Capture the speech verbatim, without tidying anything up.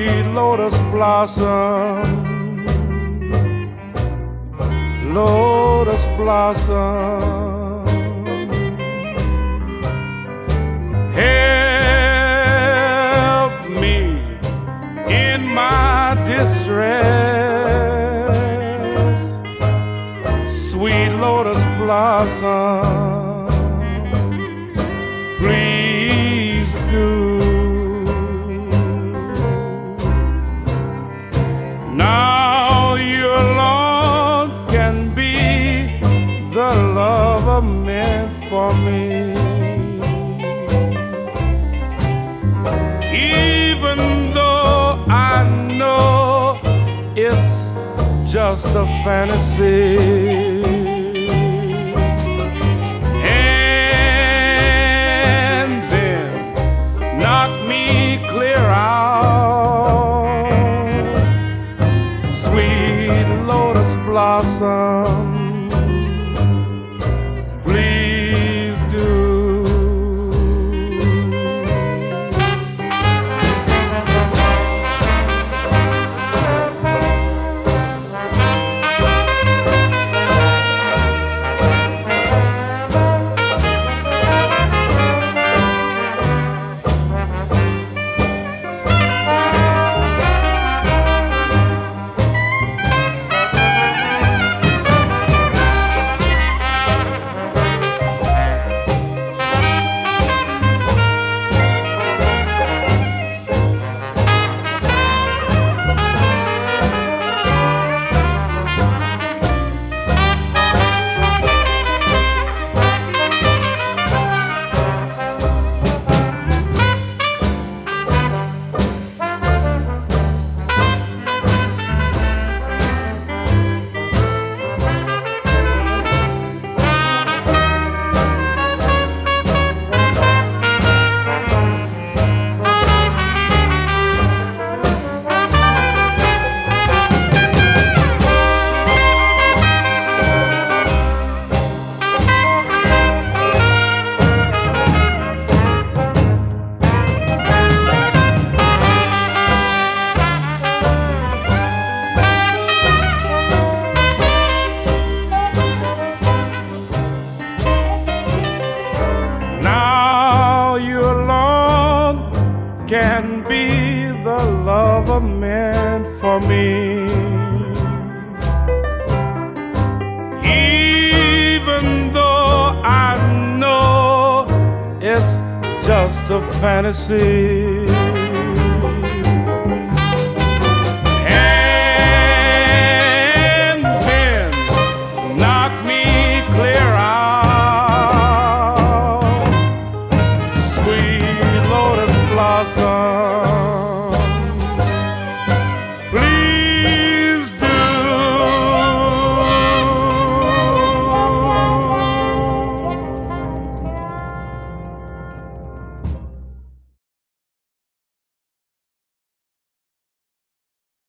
sweet lotus blossom, lotus blossom, help me in my distress, sweet lotus blossom, please do. Now your love can be the lover meant for me, even though I know it's just a fantasy. And then knock me clear out, sweet lotus blossom, please do. Can be the lover meant for me, even though I know it's just a fantasy.